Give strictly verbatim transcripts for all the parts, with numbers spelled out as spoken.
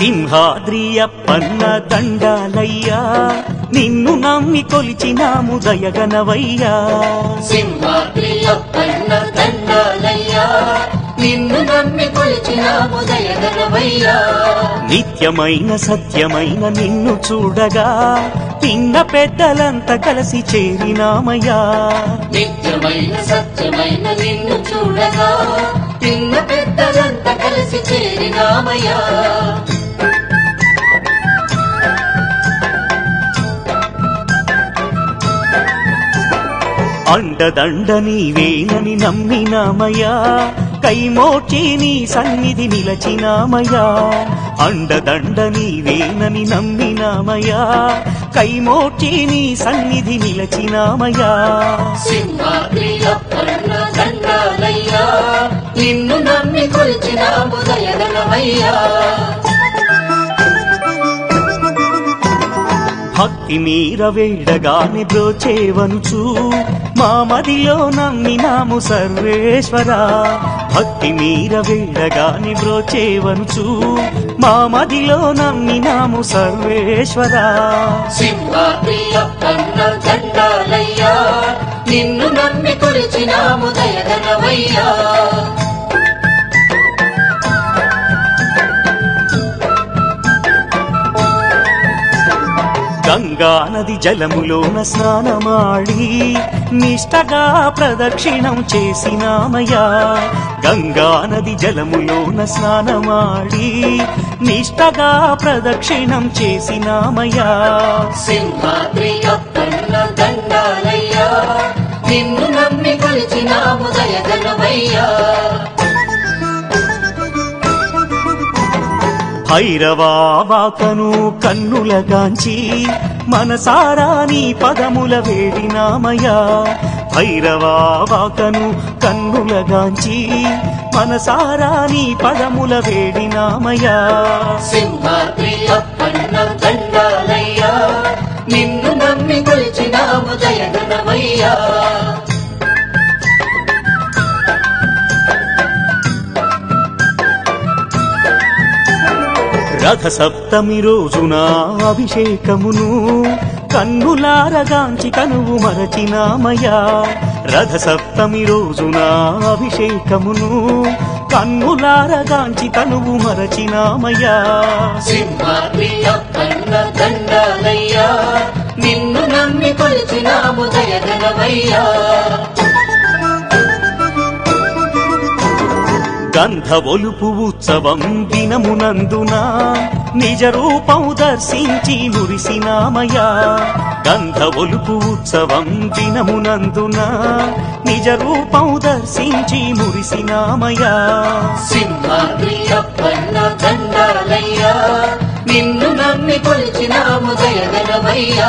సింహాద్రి అప్పన్న దండాలయ్యా నిన్ను నమ్మి కొలిచినాము దయగనవయ్యా సింహాద్రి అప్పన్న దండాలయ్యా నిన్ను నమ్మి కొలిచినాము దయగనవయ్యా నిత్యమైన సత్యమైన నిన్ను చూడగా పిన్న పెద్దలంతా కలిసి చేరినామయ్యా నిత్యమైన సత్యమైన నిన్ను చూడగా పిన్న పెద్దలంతా కలిసి చేరినామయ్యా అండదండ నీవేనని నమ్మినామయ్యా కైమోచి నీ సన్నిధి నిలచినామయ్యా అండదండ నీవేనని నమ్మినామయ్యా కైమోచి నీ సన్నిధి నిలచినామయ్యా సింహాద్రి అప్పన్న దండాలయ్యా నిన్ను నమ్మి కొలిచినాము దయగనవయ్యా భక్తి మీర వేడగాని బ్రోచేవనుచు మా మదిలో నమ్మినాము సర్వేశ్వరా భక్తి మీర వేడగాని బ్రోచేవనుచు మా మదిలో నమ్మినాము సర్వేశ్వరా సింహాద్రి అప్పన్న దండాలయ్యా నిన్ను నమ్మి కొలిచినాము దయగనవయ్యా గంగా నది జలములోన స్నానమాడి నిష్టగా ప్రదక్షిణం చేసినామయ్యా గంగా నది జలములోన స్నానమాడి నిష్టగా ప్రదక్షిణం చేసినామయ్యా సింహాద్రి అప్పన్న దండాలయ్యా నిన్ను నమ్మి కొలిచినాము దయగనవయ్యా భైరవాకను కన్నులగాంచి మనసారా నీ పదముల వేడినామయ్యా భైరవాకను కన్నులగాంచి మనసారా నీ పదముల వేడినామయ్యా సింహాద్రి అప్పన్న దండాలయ్యా నిన్ను నమ్మి కొలిచినాము దయగనవయ్యా రథ సప్తమి రోజున అభిషేకమును కన్నులారగాంచి కనువు మరచినామయ్యా రథ సప్తమి రోజున అభిషేకమును కన్నులారగాంచి కనువు మరచినామయ్యా సింహాద్రి అప్పన్న దండాలయ్యా నిన్ను నమ్మి కొలిచినాము దయగనవయ్యా గంధ ఒలుపు ఉత్సవం దినమునందున నిజ రూపం దర్శించి మురిసినామయ్యా గంధ ఒలుపు ఉత్సవం దినమునందున నిజ రూపం దర్శించి మురిసినామయ్యా సింహాద్రి అప్పన్న దండాలయ్యా నిన్ను నమ్మి కొలిచినాము దయగనవయ్యా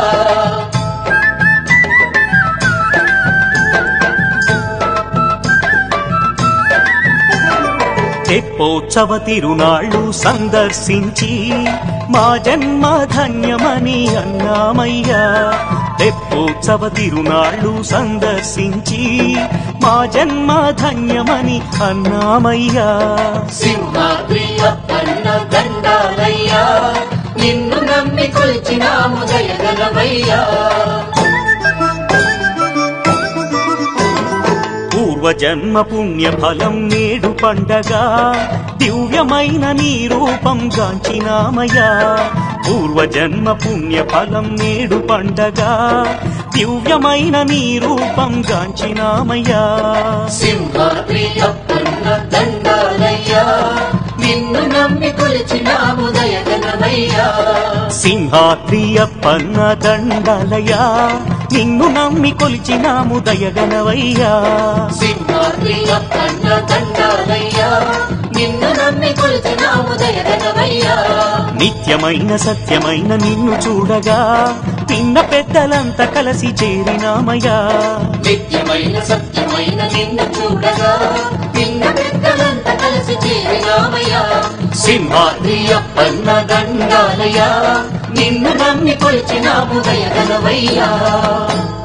తెప్పోత్సవ తిరునాళ్ళు సందర్శించి మా జన్మ ధన్యమని అన్నామయ్యా తెప్పోత్సవ తిరునాళ్ళు సందర్శించి మా జన్మ ధన్యమని అన్నామయ్యా సింహాద్రి అప్పన్న దండాలయ్యా నిన్ను నమ్మి కొలిచినాము దయగనవయ్యా పూర్వజన్మ పుణ్య ఫలం నేడు పండగా దివ్యమైన నీ రూపం గాంచినామయ్యా పూర్వజన్మ పుణ్య ఫలం నేడు పండగా దివ్యమైన నీ రూపం గాంచినామయ్యా సింహాద్రి అప్పన్న దండాలయ్యా నిన్ను నమ్మి కొలిచినాము దయగనవయ్యా సింహాద్రి అప్పన్న దండాలయ్యా నిన్ను నమ్మి కొలిచినాము దయగనవయ్యా సింహాద్రి అప్పన్న దండాలయ్యా నిన్ను నమ్మి కొలిచినాము దయగనవయ్యా నిత్యమైన సత్యమైన నిన్ను చూడగా పిన్న పెద్దలంతా కలిసి చేరినామయ్యా నిత్యమైన సత్యమైన నిన్ను చూడగా పిన్న పెద్దలంతా కలిసి చేరినామయ్యా సింహాద్రి అప్పన్న దండాలయ్యా నిన్ను నమ్మి కొలిచినాము దయగనవయ్యా